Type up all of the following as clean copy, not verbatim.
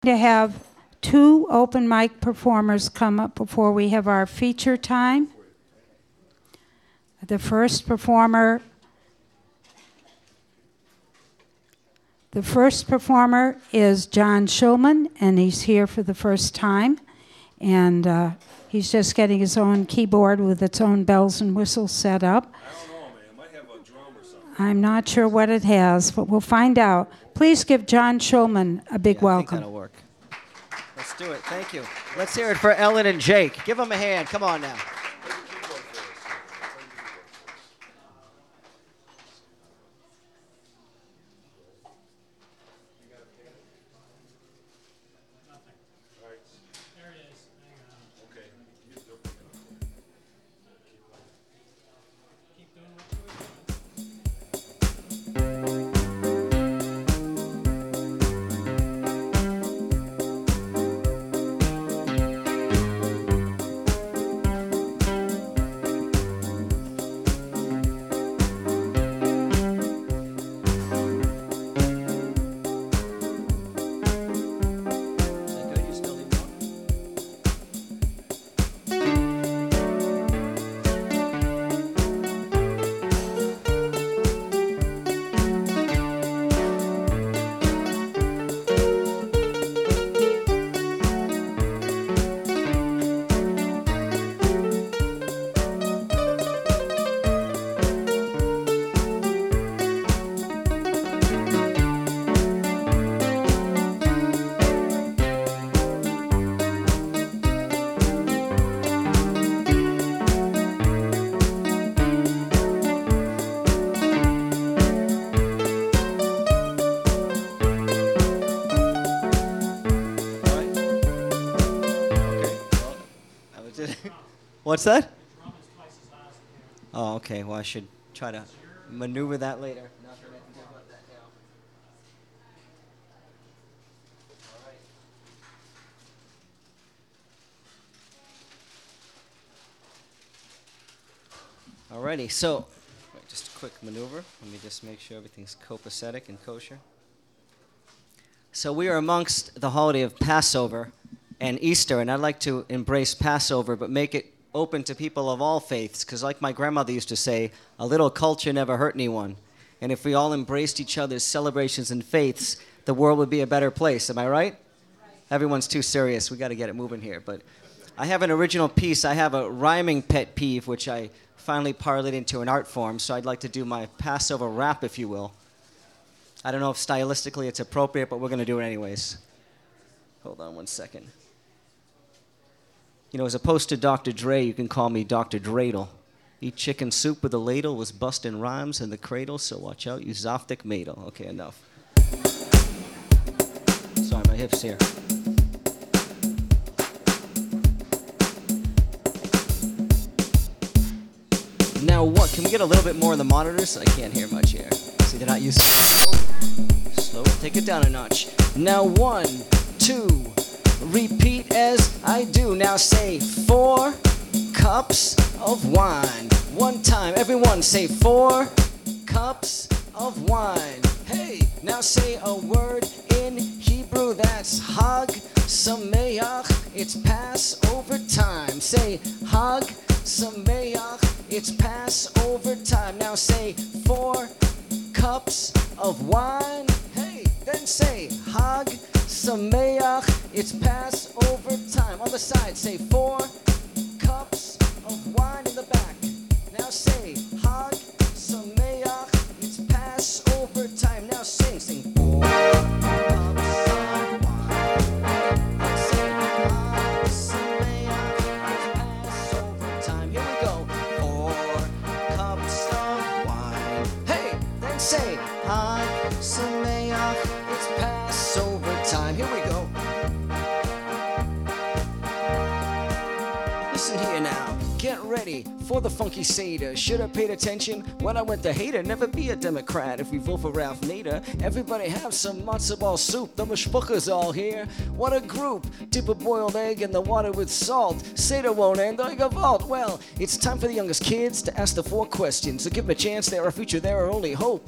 To have two open mic performers come up before we have our feature time. The first performer is John Schulman, and he's here for the first time. And he's just getting his own keyboard with its own bells and whistles set up. I don't know, man. It might have a drum or something. I'm not sure what it has, but we'll find out. Please give John Schulman a big welcome. I think that'll work. Let's do it. Thank you. Let's hear it for Ellen and Jake. Give them a hand. Come on now. What's that? Oh, okay. Well, I should try to maneuver that later. Nothing I can do about that now. All right. Alrighty. So, just a quick maneuver. Let me just make sure everything's copacetic and kosher. So we are amongst the holiday of Passover and Easter, and I'd like to embrace Passover, but make it open to people of all faiths, because like my grandmother used to say, a little culture never hurt anyone. And if we all embraced each other's celebrations and faiths, the world would be a better place. Am I right? Everyone's too serious. We got to get it moving here. But I have an original piece. I have a rhyming pet peeve, which I finally parlayed into an art form, so I'd like to do my Passover rap, if you will. I don't know if stylistically it's appropriate, but we're going to do it anyways. Hold on one second. You know, as opposed to Dr. Dre, you can call me Dr. Dreidel. Eat chicken soup with a ladle, was busting rhymes in the cradle, so watch out, you Zoftic Madel. Okay, enough. Sorry, my hips here. Now what, can we get a little bit more on the monitors? I can't hear much here. See, they're not used to it. Slow it, take it down a notch. Now 1, 2, repeat as I do. Now say 4 cups of wine. One time, everyone say 4 cups of wine. Hey, now say a word in Hebrew, that's Hag Sameach. It's Passover time. Say Hag Sameach. It's Passover time. Now say 4 cups of wine. Hey, then say Hag Sameach. It's Passover time. On the side, say 4 cups of wine in the back. Now say Hag Sameach. It's Passover time. Now sing 4 cups of wine. Say Hag Sameach. It's Passover time. Here we go. 4 cups of wine. Hey, then say Hag Sameach. It's Passover time. Here we go. Listen here now. get ready for the funky Seder. Should have paid attention when I went to Hater. Never be a Democrat if we vote for Ralph Nader. Everybody have some matzo ball soup. The mishpucha's all here. What a group. Dip a boiled egg in the water with salt. Seder won't end. I vault. Well, it's time for the youngest kids to ask the 4 questions. So give them a chance. They're our future. They're our only hope.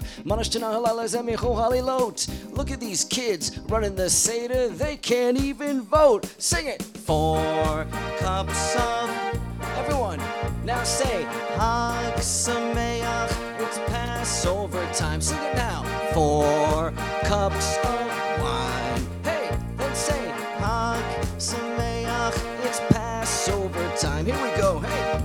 Look at these kids running the Seder. They can't even vote. Sing it. 4 cups of... Everyone, now say, Hag Sameach, it's Passover time. Sing it now. 4 cups of wine. Hey, then say, Hag Sameach, it's Passover time. Here we go. Hey.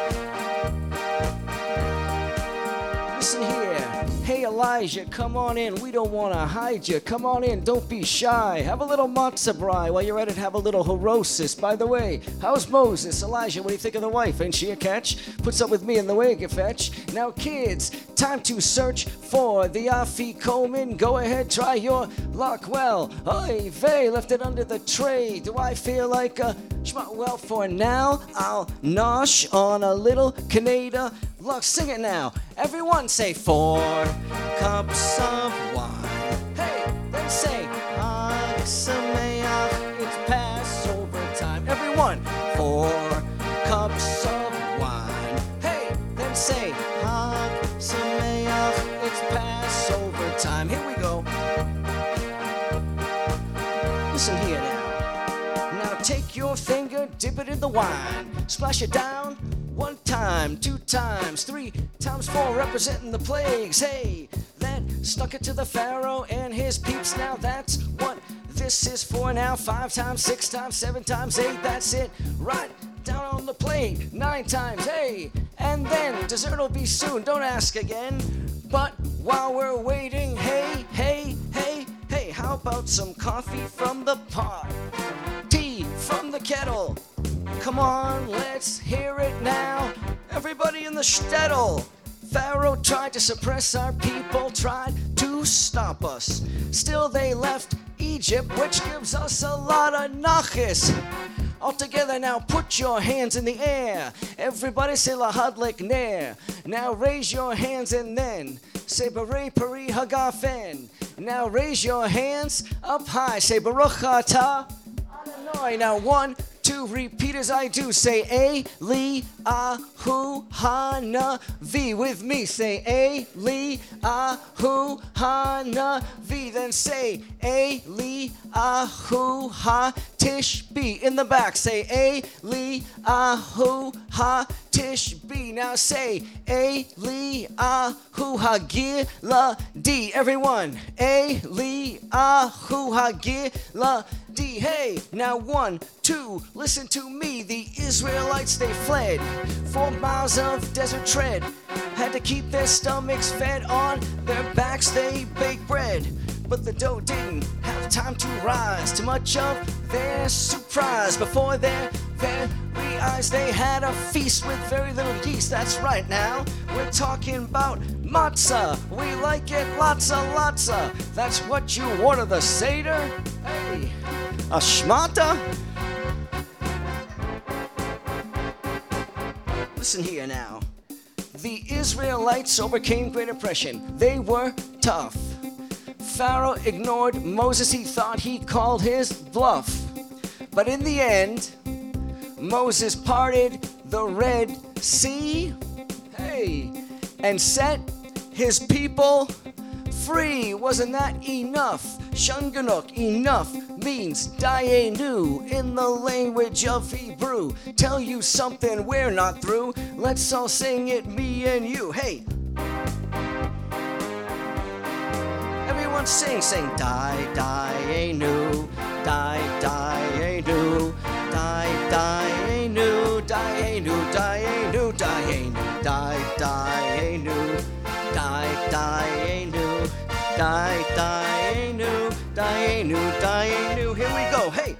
Listen here. Hey Elijah, come on in. We don't want to hide you. Come on in. Don't be shy. Have a little matzah brai. While you're at it, have a little horosis. By the way, how's Moses? Elijah, what do you think of the wife? Ain't she a catch? Puts up with me in the way, get fetch. Now kids, time to search for the afikomen. Go ahead, try your luck. Well, oy vey, left it under the tray. Do I feel like a shma? Well, for now, I'll nosh on a little Canada. Look, sing it now. Everyone say 4 cups of wine. Hey, then say Hag Sameach, it's Passover time. Everyone, 4 cups of wine. Hey, then say Hag Sameach, it's Passover time. Here we go. Listen here now. Now take your finger, dip it in the wine, splash it down. 1 time, 2 times, 3 times 4, representing the plagues. Hey, then stuck it to the Pharaoh and his peeps. Now that's what this is for now. 5 times, 6 times, 7 times, 8. That's it. Right down on the plate. 9 times. Hey, and then dessert will be soon. Don't ask again. But while we're waiting, hey, hey, hey, hey, how about some coffee from the pot? Tea from the kettle. Come on, let's hear it now. Everybody in the shtetl. Pharaoh tried to suppress our people, tried to stop us. Still they left Egypt, which gives us a lot of nachas. All together now, put your hands in the air. Everybody say lahadlik ner. Now raise your hands and then say Barei Pari Hagafen. Now raise your hands up high. Say Baruch Atah Adonai. Now 1, 2, repeat as I do. Say A, Li, Ahu, Hana, V. With me, say A, Li, Ahu, Hana, V. Then say A, Li, Ahu, Ha, Tish, B. In the back, say A, Li, Ahu, Ha, Tish, B. Now say A, Li, Ahu, Ha, Gila, D. Everyone, A, Li, Ahu, Ha, Gila, D. Hey, now 1, 2, listen to me. The Israelites, they fled 4 miles of desert tread. Had to keep their stomachs fed, on their backs they baked bread. But the dough didn't have time to rise. Too much of their surprise. Before their very eyes they had a feast with very little yeast. That's right now, we're talking about matzah. We like it lots of. That's what you order the Seder? Hey, a shmata? Listen here now. The Israelites overcame Great Oppression. They were tough. Pharaoh ignored Moses. He thought he called his bluff. But in the end, Moses parted the Red Sea, hey, and set his people free. Wasn't that enough? Shunganuk, enough, means dayenu in the language of Hebrew. Tell you something we're not through. Let's all sing it, me and you. Hey, everyone sing, dayenu, dayenu, dayenu, dayenu, dayenu, dayenu, dayenu, dayenu, dayenu, dayenu. Here we go. Hey.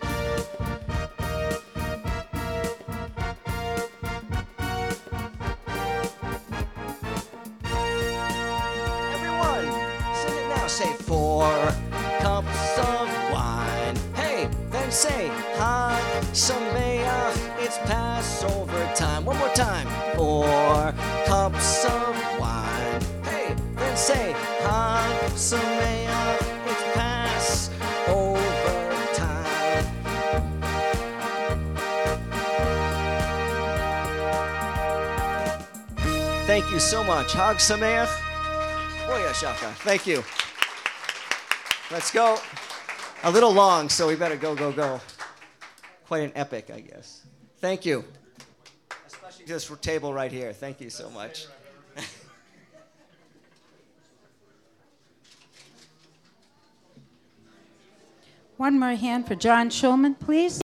Everyone, sing it now. Say 4 cups of wine. Hey, then say Hag Sameach. It's it's Passover time. One more time. 4 cups of wine. Hey, then say, Hag Sameach, it's Passover time. Thank you so much. Hag Sameach. Boya Shaka. Thank you. Let's go. A little long, so we better go, go, go. Quite an epic, I guess. Thank you. Especially this table right here. Thank you so much. One more hand for John Schulman, please.